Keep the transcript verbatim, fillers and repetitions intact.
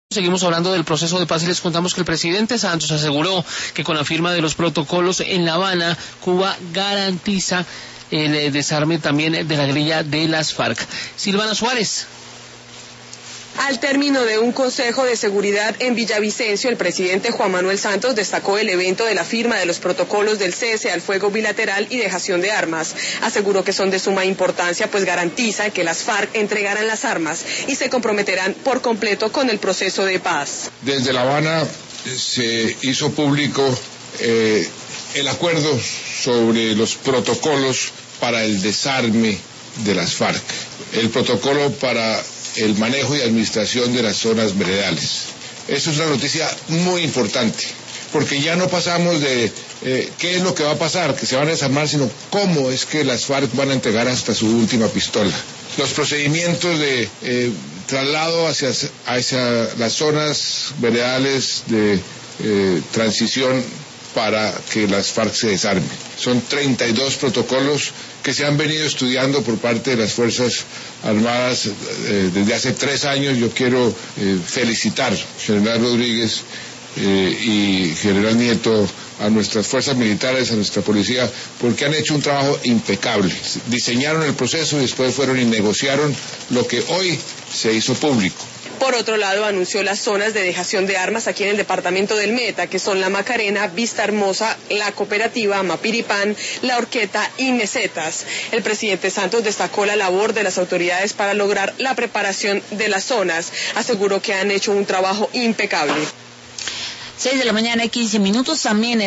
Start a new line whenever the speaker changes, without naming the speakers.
Seguimos hablando del proceso de paz y les contamos que el presidente Santos aseguró que con la firma de los protocolos en La Habana, Cuba garantiza el desarme también de la guerrilla de las FARC. Silvana Suárez.
Al término de un consejo de seguridad en Villavicencio, el presidente Juan Manuel Santos destacó el evento de la firma de los protocolos del cese al fuego bilateral y dejación de armas. Aseguró que son de suma importancia, pues garantizan que las FARC entregarán las armas y se comprometerán por completo con el proceso de paz.
Desde La Habana se hizo público eh, el acuerdo sobre los protocolos para el desarme de las FARC, el protocolo para el manejo y administración de las zonas veredales. Eso es una noticia muy importante, porque ya no pasamos de eh, qué es lo que va a pasar, que se van a desarmar, sino cómo es que las FARC van a entregar hasta su última pistola. Los procedimientos de eh, traslado hacia, hacia las zonas veredales de eh, transición para que las FARC se desarmen. Son treinta y dos protocolos que se han venido estudiando por parte de las Fuerzas Armadas eh, desde hace tres años. Yo quiero eh, felicitar, General Rodríguez eh, y General Nieto, a nuestras fuerzas militares, a nuestra policía, porque han hecho un trabajo impecable. Diseñaron el proceso y después fueron y negociaron lo que hoy se hizo público.
Por otro lado, anunció las zonas de dejación de armas aquí en el departamento del Meta, que son La Macarena, Vista Hermosa, La Cooperativa, Mapiripán, La Horqueta y Mesetas. El presidente Santos destacó la labor de las autoridades para lograr la preparación de las zonas. Aseguró que han hecho un trabajo impecable.
Seis de la mañana y quince minutos también.